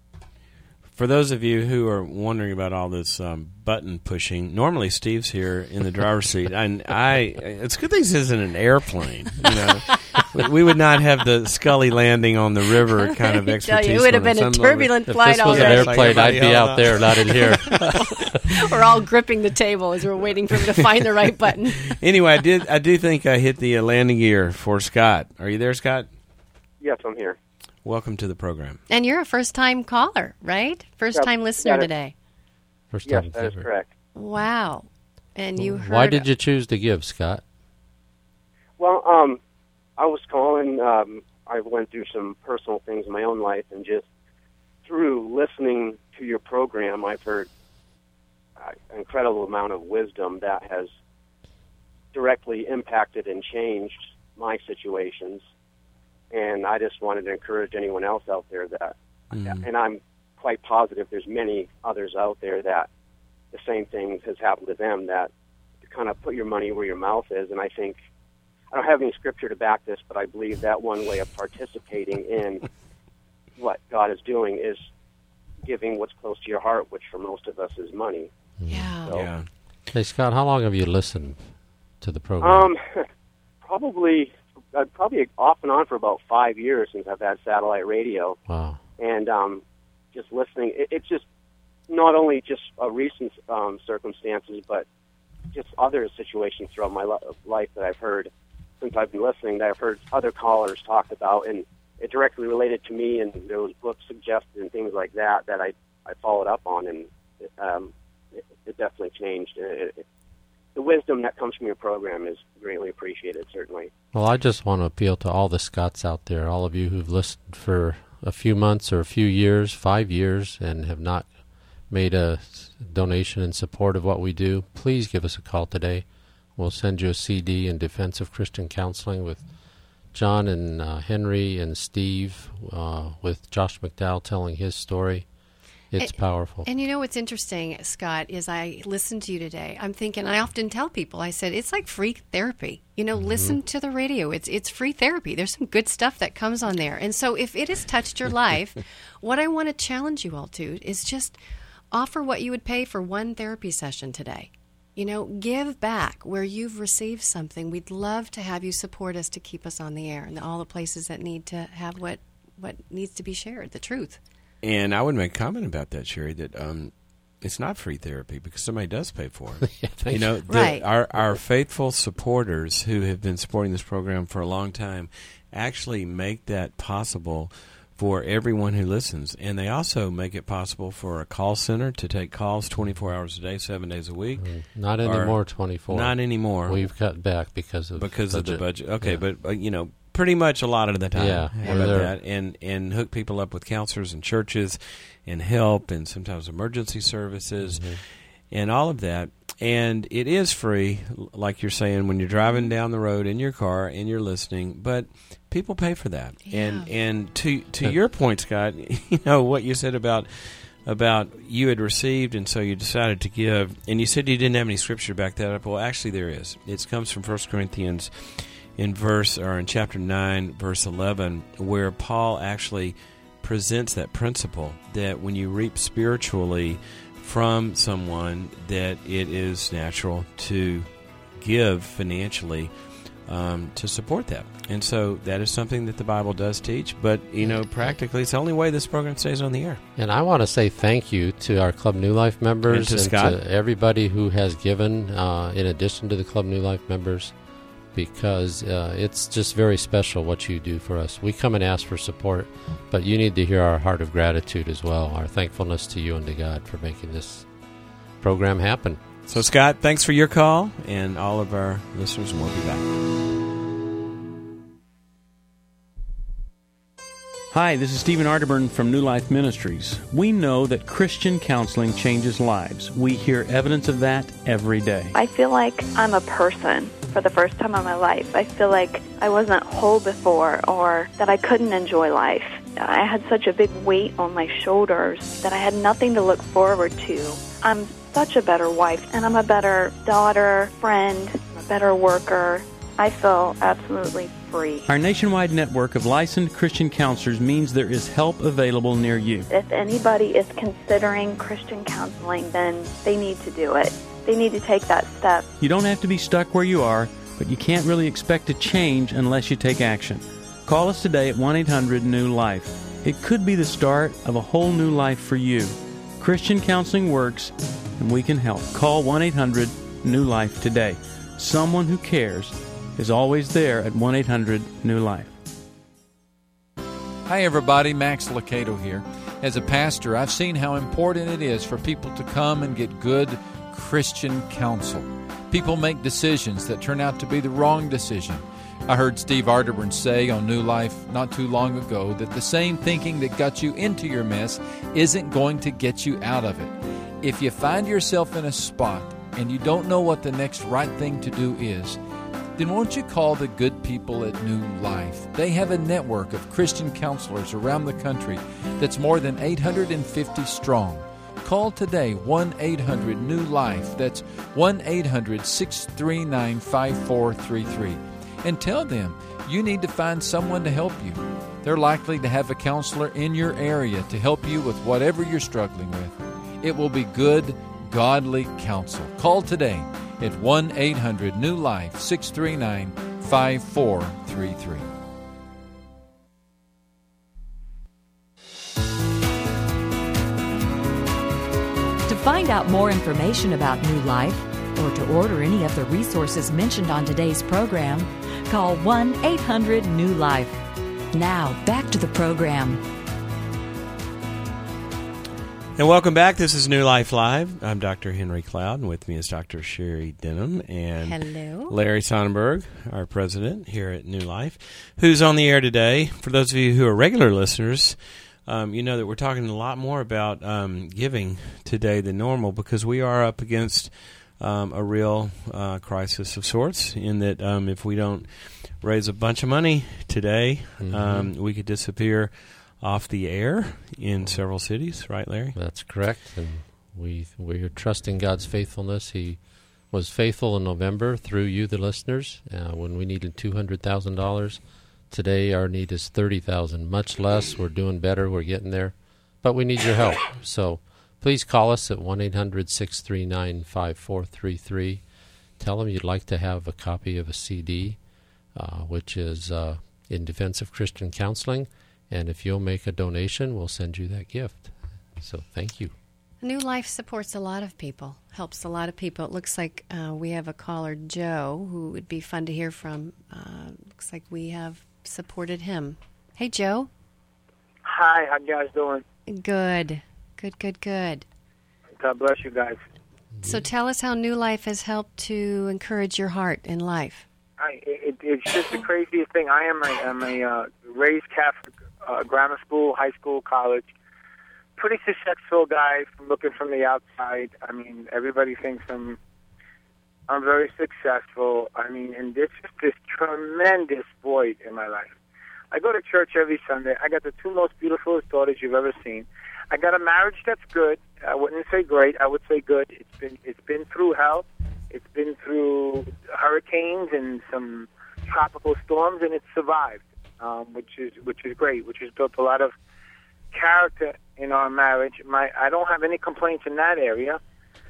For those of you who are wondering about all this um, button pushing, normally Steve's here in the driver's seat, and I. It's a good thing this isn't an airplane. You know, we, we would not have the Scully landing on the river kind of tell you, expertise. it would have on been a some turbulent level. flight If this was an already. airplane, I'd be out there, not in here. we're all gripping the table as we're waiting for him to find the right button. Anyway, I did. I do think I hit the uh, landing gear for Scott. Are you there, Scott? Yes, I'm here. Welcome to the program. And you're a first-time caller, right? First-time Yep, listener got it. today. First Yes, time that is giver. correct. Wow. And you heard... Why did you choose to give, Scott? Well, um, I was calling. Um, I went through some personal things in my own life, and just through listening to your program, I've heard uh, an incredible amount of wisdom that has directly impacted and changed my situations. And I just wanted to encourage anyone else out there that Mm. And I'm quite positive there's many others out there that the same thing has happened to them, that you kind of put your money where your mouth is. And I think, I don't have any scripture to back this, but I believe that one way of participating in what God is doing is giving what's close to your heart, which for most of us is money. Yeah. So, Yeah. Hey, Scott, how long have you listened to the program? Um, probably, uh, probably off and on for about five years since I've had satellite radio. Wow. And um, just listening, it, it's just not only just uh, recent um, circumstances, but just other situations throughout my li- life that I've heard since I've been listening, that I've heard other callers talk about, and it directly related to me, and there was books suggested and things like that that I, I followed up on, and it, um, it, it definitely changed. It, it, the wisdom that comes from your program is greatly appreciated, certainly. Well, I just want to appeal to all the Scotts out there, all of you who've listened for a few months or a few years, five years, and have not made a donation in support of what we do. Please give us a call today. We'll send you a C D in Defense of Christian Counseling with John and uh, Henry and Steve, uh, with Josh McDowell telling his story. It's and, powerful. And you know what's interesting, Scott, is I listened to you today. I'm thinking, I often tell people, I said, it's like free therapy. You know, mm-hmm. listen to the radio. It's it's free therapy. There's some good stuff that comes on there. And so if it has touched your life, what I want to challenge you all to is just offer what you would pay for one therapy session today. You know, give back where you've received something. We'd love to have you support us to keep us on the air and all the places that need to have what, what needs to be shared, the truth. And I would make a comment about that, Sherry, that um, it's not free therapy because somebody does pay for it. yeah, you know, you. the, right. our, our faithful supporters who have been supporting this program for a long time actually make that possible for everyone who listens. And they also make it possible for a call center to take calls twenty-four hours a day, seven days a week. Mm, not anymore twenty-four. Not anymore. We've cut back because of because budget. of the budget. Okay, yeah. but, uh, you know, pretty much a lot of the time. Yeah. How about that? And, and hook people up with counselors and churches and help and sometimes emergency services mm-hmm. and all of that. And it is free, like you're saying, when you're driving down the road in your car and you're listening, but people pay for that. Yeah. And and to to your point, Scott, you know, what you said about about you had received and so you decided to give, and you said you didn't have any scripture to back that up. Well, actually there is. It comes from First Corinthians in verse or in chapter nine, verse eleven, where Paul actually presents that principle that when you reap spiritually from someone, that it is natural to give financially um, to support that. And so that is something that the Bible does teach. But, you know, practically it's the only way this program stays on the air. And I want to say thank you to our Club New Life members and to, and Scott. to everybody who has given uh, in addition to the Club New Life members, because uh, it's just very special what you do for us. We come and ask for support, but you need to hear our heart of gratitude as well, our thankfulness to you and to God for making this program happen. So, Scott, thanks for your call, and all of our listeners, and we'll be back. Hi, this is Stephen Arterburn from New Life Ministries. We know that Christian counseling changes lives. We hear evidence of that every day. I feel like I'm a person for the first time in my life. I feel like I wasn't whole before, or that I couldn't enjoy life. I had such a big weight on my shoulders that I had nothing to look forward to. I'm such a better wife, and I'm a better daughter, friend, a better worker. I feel absolutely free. Our nationwide network of licensed Christian counselors means there is help available near you. If anybody is considering Christian counseling, then they need to do it. They need to take that step. You don't have to be stuck where you are, but you can't really expect to change unless you take action. Call us today at one eight hundred new life. It could be the start of a whole new life for you. Christian counseling works, and we can help. Call one eight hundred new life today. Someone who cares is always there at one eight hundred new life. Hi everybody, Max Lucado here. As a pastor, I've seen how important it is for people to come and get good Christian counsel. People make decisions that turn out to be the wrong decision. I heard Steve Arterburn say on New Life not too long ago that the same thinking that got you into your mess isn't going to get you out of it. If you find yourself in a spot and you don't know what the next right thing to do is, then won't you call the good people at New Life? They have a network of Christian counselors around the country that's more than eight hundred fifty strong. Call today, one eight hundred new life. That's one eight hundred six three nine five four three three. And tell them you need to find someone to help you. They're likely to have a counselor in your area to help you with whatever you're struggling with. It will be good, godly counsel. Call today at one eight hundred new life, six three nine five four three three. To find out more information about New Life or to order any of the resources mentioned on today's program, call one eight hundred new life. Now, back to the program. And welcome back. This is New Life Live. I'm Doctor Henry Cloud, and with me is Doctor Sherry Denham and Hello. Larry Sonnenberg, our president here at New Life, who's on the air today. For those of you who are regular listeners, um, you know that we're talking a lot more about um, giving today than normal because we are up against um, a real uh, crisis of sorts in that um, if we don't raise a bunch of money today, Mm-hmm. um, we could disappear off the air in several cities, right, Larry? That's correct. And we we are trusting God's faithfulness. He was faithful in November through you, the listeners, uh, when we needed two hundred thousand dollars. Today our need is thirty thousand dollars, much less. We're doing better. We're getting there. But we need your help. So please call us at one eight hundred six three nine five four three three. Tell them you'd like to have a copy of a C D, uh, which is uh, In Defense of Christian Counseling. And if you'll make a donation, we'll send you that gift. So thank you. New Life supports a lot of people, helps a lot of people. It looks like uh, we have a caller, Joe, who would be fun to hear from. Uh, looks like we have supported him. Hey, Joe. Hi, how you guys doing? Good. Good, good, good. God bless you guys. So tell us how New Life has helped to encourage your heart in life. I, it, it's just the craziest thing. I am a, I'm a uh, raised Catholic, uh, grammar school, high school, college. Pretty successful guy from looking from the outside. I mean, everybody thinks I'm I'm very successful. I mean, and this is this tremendous void in my life. I go to church every Sunday. I got the two most beautiful daughters you've ever seen. I got a marriage that's good. I wouldn't say great. I would say good. It's been it's been through hell. It's been through hurricanes and some tropical storms, and it's survived, um, which is which is great. Which has built a lot of character in our marriage. My I don't have any complaints in that area.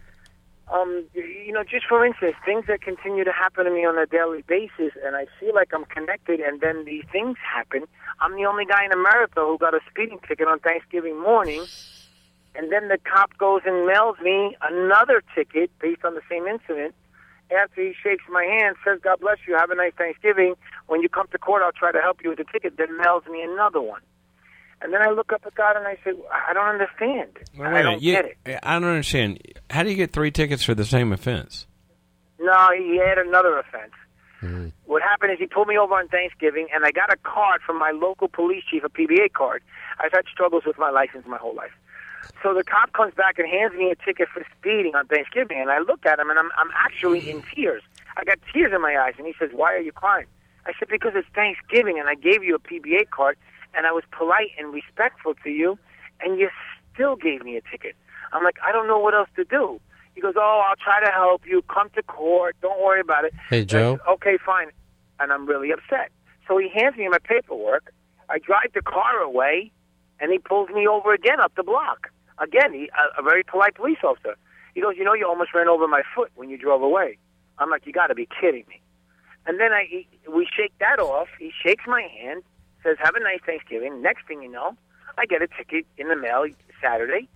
Um, you know, just for instance, things that continue to happen to me on a daily basis, and I feel like I'm connected, and then these things happen. I'm the only guy in America who got a speeding ticket on Thanksgiving morning, and then the cop goes and mails me another ticket based on the same incident. After he shakes my hand, says, "God bless you, have a nice Thanksgiving. When you come to court, I'll try to help you with the ticket," then mails me another one. And then I look up at God and I say, I don't understand. Well, I don't you, get it. I don't understand. How do you get three tickets for the same offense? No, he had another offense. Mm-hmm. What happened is he pulled me over on Thanksgiving, and I got a card from my local police chief, a P B A card. I've had struggles with my license my whole life. So the cop comes back and hands me a ticket for speeding on Thanksgiving, and I look at him, and I'm, I'm actually in tears. I got tears in my eyes, and he says, "Why are you crying?" I said, "Because it's Thanksgiving, and I gave you a P B A card, and I was polite and respectful to you, and you still gave me a ticket." I'm like, "I don't know what else to do." He goes, "Oh, I'll try to help you. Come to court. Don't worry about it." Hey, Joe. I said, "Okay, fine." And I'm really upset. So he hands me my paperwork. I drive the car away, and he pulls me over again up the block. Again, he, a, a very polite police officer. He goes, "You know, you almost ran over my foot when you drove away." I'm like, "You got to be kidding me." And then I, he, we shake that off. He shakes my hand, says, "Have a nice Thanksgiving." Next thing you know, I get a ticket in the mail Saturday,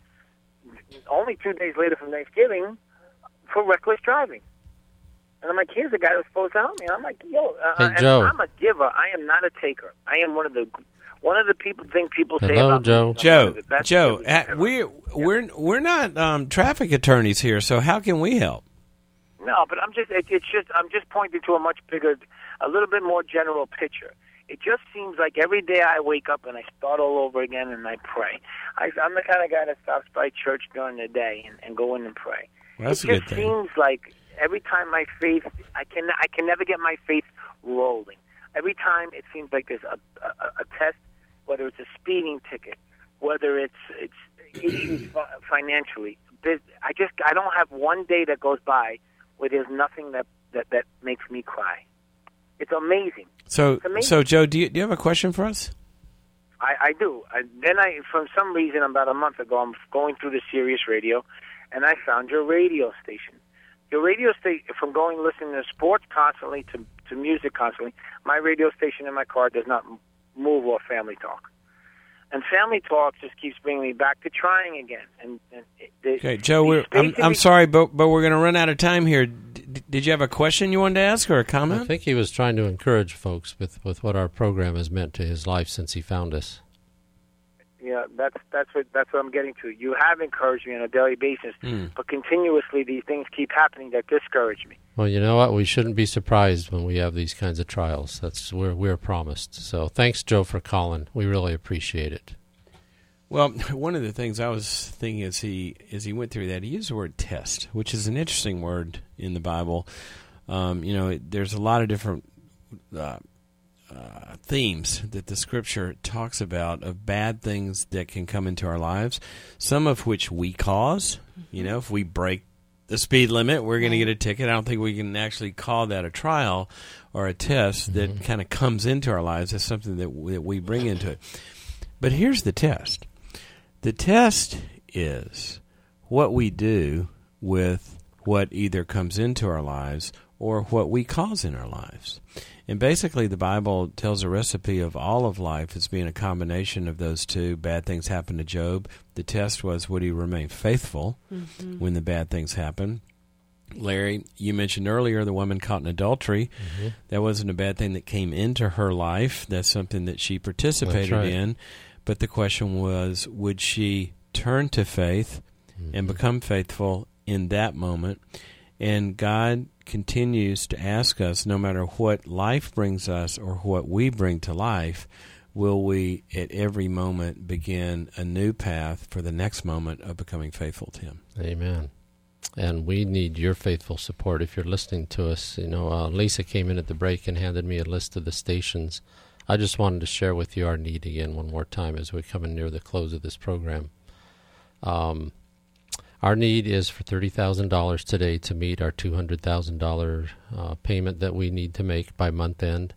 only two days later from Thanksgiving, for reckless driving. And I'm like, here's a guy who's supposed to help me. I'm like, yo, uh, Hey, and Joe. I'm a giver. I am not a taker. I am one of the one of the people think people say Hello, about Joe. me. Joe, That's Joe, really uh, we're we're we're not um, traffic attorneys here, so how can we help? No, but I'm just it, it's just I'm just pointing to a much bigger, a little bit more general picture. It just seems like every day I wake up and I start all over again and I pray. I, I'm the kind of guy that stops by church during the day and, and go in and pray. Well, that's it a just good thing. seems like every time my faith, I can I can never get my faith rolling. Every time it seems like there's a, a, a test, whether it's a speeding ticket, whether it's it's issues financially. I just I don't have one day that goes by where there's nothing that, that, that makes me cry. It's amazing. So, it's amazing. so Joe, do you do you have a question for us? I, I do. I, then I, for some reason, about a month ago, I'm going through the Sirius radio, and I found your radio station. Your radio station, from going listening to sports constantly to, to music constantly, my radio station in my car does not move off Family Talk. And Family Talk just keeps bringing me back to trying again. And, and it, Okay, Joe, we're, I'm, I'm sorry, but but we're going to run out of time here. D- did you have a question you wanted to ask or a comment? I think he was trying to encourage folks with, with what our program has meant to his life since he found us. Yeah, that's that's what that's what I'm getting to. You have encouraged me on a daily basis, Mm. but continuously these things keep happening that discourage me. Well, you know what? We shouldn't be surprised when we have these kinds of trials. That's where we're promised. So thanks, Joe, for calling. We really appreciate it. Well, one of the things I was thinking as he as he went through that, he used the word test, which is an interesting word in the Bible. Um, you know, it, there's a lot of different uh, uh, themes that the Scripture talks about of bad things that can come into our lives, some of which we cause. Mm-hmm. You know, if we break the speed limit, we're going to get a ticket. I don't think we can actually call that a trial or a test mm-hmm. that kind of comes into our lives. It's something that we, that we bring into it. But here's the test. The test is what we do with what either comes into our lives or what we cause in our lives. And basically the Bible tells a recipe of all of life as being a combination of those two. Bad things happened to Job. The test was, would he remain faithful mm-hmm. when the bad things happen? Larry, you mentioned earlier the woman caught in adultery. Mm-hmm. That wasn't a bad thing that came into her life. That's something that she participated That's right. in. But the question was, would she turn to faith mm-hmm. and become faithful in that moment? And God continues to ask us, no matter what life brings us or what we bring to life, will we at every moment begin a new path for the next moment of becoming faithful to Him? Amen. And we need your faithful support. If you're listening to us, you know, uh, Lisa came in at the break and handed me a list of the stations. I just wanted to share with you our need again one more time as we come in near the close of this program. Um, our need is for thirty thousand dollars today to meet our two hundred thousand dollars uh, payment that we need to make by month end.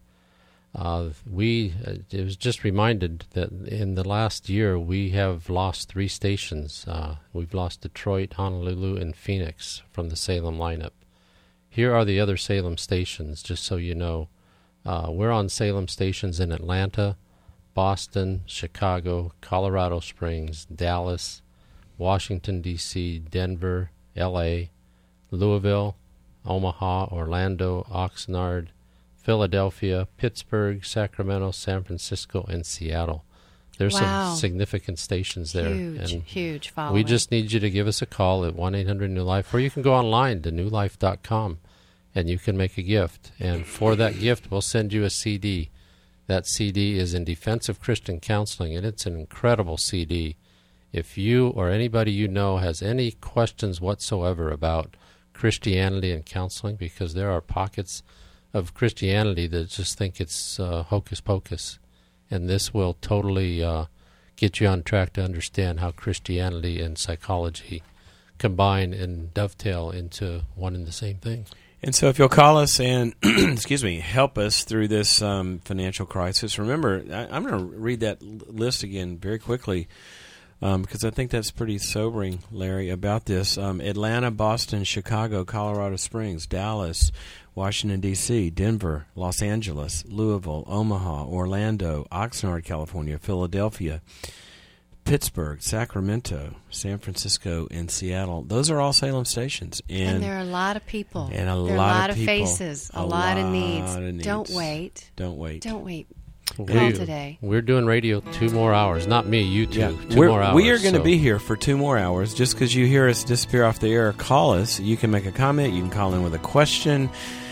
Uh, we uh, it was just reminded that in the last year we have lost three stations. Uh, we've lost Detroit, Honolulu, and Phoenix from the Salem lineup. Here are the other Salem stations, just so you know. Uh, we're on Salem stations in Atlanta, Boston, Chicago, Colorado Springs, Dallas, Washington, D C, Denver, L A, Louisville, Omaha, Orlando, Oxnard, Philadelphia, Pittsburgh, Sacramento, San Francisco, and Seattle. There's wow. some significant stations there. Huge, and huge following. We just need you to give us a call at one eight hundred new life, or you can go online to new life dot com. And you can make a gift. And for that gift, we'll send you a C D. That C D is in Defense of Christian Counseling, and it's an incredible C D. If you or anybody you know has any questions whatsoever about Christianity and counseling, because there are pockets of Christianity that just think it's uh, hocus pocus, and this will totally uh, get you on track to understand how Christianity and psychology combine and dovetail into one and the same thing. And so if you'll call us and, excuse me, help us through this um, financial crisis, remember, I, I'm going to read that l- list again very quickly um, because I think that's pretty sobering, Larry, about this. Um, Atlanta, Boston, Chicago, Colorado Springs, Dallas, Washington, D C, Denver, Los Angeles, Louisville, Omaha, Orlando, Oxnard, California, Philadelphia, Pittsburgh, Sacramento, San Francisco, and Seattle. Those are all Salem stations. And, and there are a lot of people. And a there lot, are a lot of, of faces, a, a lot, lot of, needs. of needs. Don't wait. Don't wait. Don't wait. We, Call today. We're doing radio two more hours. Not me, you two. Yeah. Two We're, more hours. We are going to so. be here for two more hours. Just because you hear us disappear off the air, call us. You can make a comment. You can call in with a question.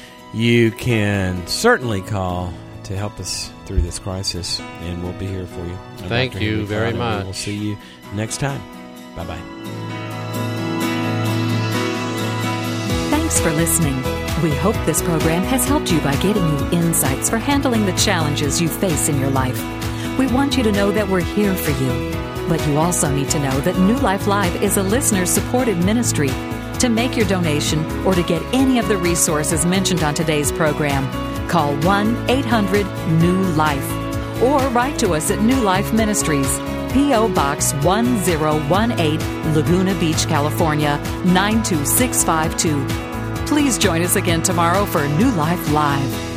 You can certainly call to help us through this crisis, and we'll be here for you. I'm Thank Doctor you Henry very Fowler. much. We'll see you next time. Bye-bye. Thanks for listening. We hope this program has helped you by giving you insights for handling the challenges you face in your life. We want you to know that we're here for you. But you also need to know that New Life Live is a listener-supported ministry. To make your donation or to get any of the resources mentioned on today's program, call one eight hundred new life or write to us at New Life Ministries, P O. Box one zero one eight, Laguna Beach, California, nine two six five two. Please join us again tomorrow for New Life Live.